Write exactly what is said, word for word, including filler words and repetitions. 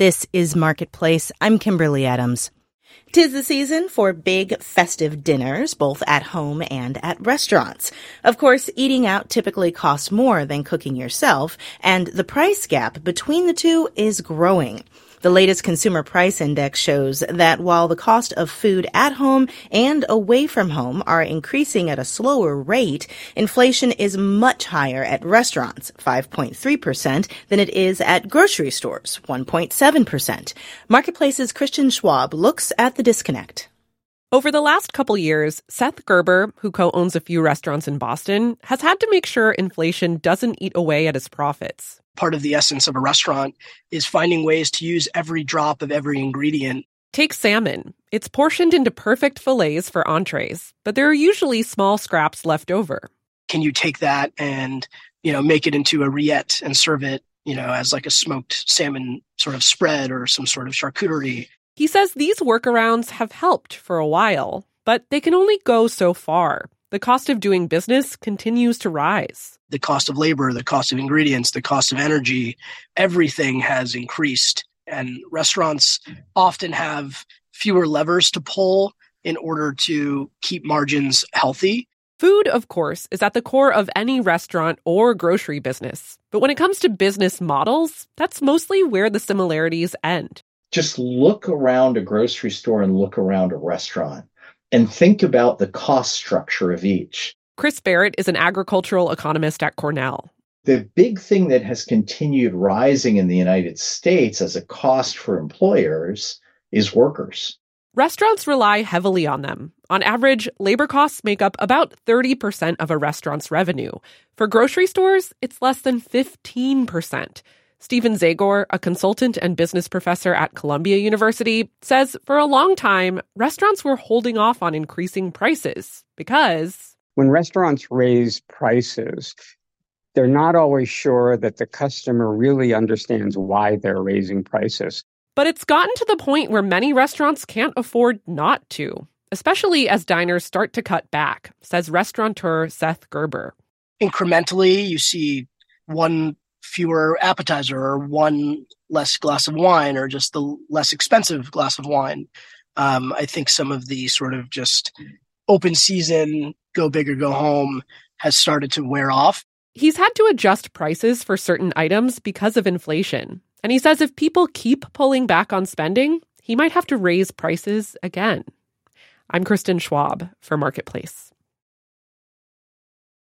This is Marketplace. I'm Kimberly Adams. 'Tis the season for big festive dinners, both at home and at restaurants. Of course, eating out typically costs more than cooking yourself, and the price gap between the two is growing. The latest Consumer Price Index shows that while the cost of food at home and away from home are increasing at a slower rate, inflation is much higher at restaurants, five point three percent, than it is at grocery stores, one point seven percent. Marketplace's Christian Schwab looks at the disconnect. Over the last couple years, Seth Gerber, who co-owns a few restaurants in Boston, has had to make sure inflation doesn't eat away at his profits. Part of the essence of a restaurant is finding ways to use every drop of every ingredient. Take salmon. It's portioned into perfect fillets for entrees, but there are usually small scraps left over. Can you take that and, you know, make it into a rillette and serve it, you know, as like a smoked salmon sort of spread or some sort of charcuterie? He says these workarounds have helped for a while, but they can only go so far. The cost of doing business continues to rise. The cost of labor, the cost of ingredients, the cost of energy, everything has increased. And restaurants often have fewer levers to pull in order to keep margins healthy. Food, of course, is at the core of any restaurant or grocery business. But when it comes to business models, that's mostly where the similarities end. Just look around a grocery store and look around a restaurant and think about the cost structure of each. Chris Barrett is an agricultural economist at Cornell. The big thing that has continued rising in the United States as a cost for employers is workers. Restaurants rely heavily on them. On average, labor costs make up about thirty percent of a restaurant's revenue. For grocery stores, it's less than fifteen percent. Stephen Zagor, a consultant and business professor at Columbia University, says for a long time, restaurants were holding off on increasing prices because when restaurants raise prices, they're not always sure that the customer really understands why they're raising prices. But it's gotten to the point where many restaurants can't afford not to, especially as diners start to cut back, says restaurateur Seth Gerber. Incrementally, you see one fewer appetizer or one less glass of wine or just the less expensive glass of wine. Um, I think some of the sort of just open season, go big or go home has started to wear off. He's had to adjust prices for certain items because of inflation. And he says if people keep pulling back on spending, he might have to raise prices again. I'm Kristen Schwab for Marketplace.